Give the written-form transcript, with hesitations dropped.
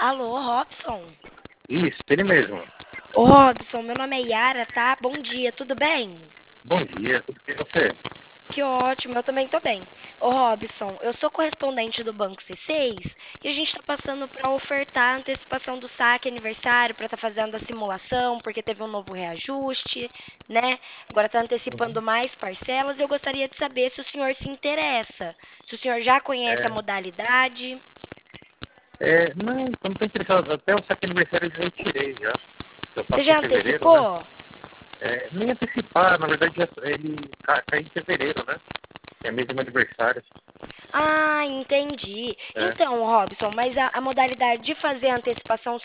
Alô, Robson? Isso, ele mesmo. Ô, Robson, meu nome é Yara, tá? Bom dia, tudo bem? Bom dia, tudo bem com você? Que ótimo, eu também tô bem. Ô, Robson, eu sou correspondente do Banco C6 e a gente tá passando para ofertar a antecipação do saque aniversário para estar fazendo a simulação, porque teve um novo reajuste, né? Agora tá antecipando Uhum. mais parcelas e eu gostaria de saber se o senhor se interessa, se o senhor já conhece a É, modalidade. não, eu não tô interessado, até o saque aniversário eu já tirei já. Eu Você faço em já fevereiro, né? antecipou? Nem antecipar, na verdade ele cai em fevereiro, né? É mês do meu aniversário. Ah, entendi. É. Então, Robson, mas a modalidade de fazer a antecipação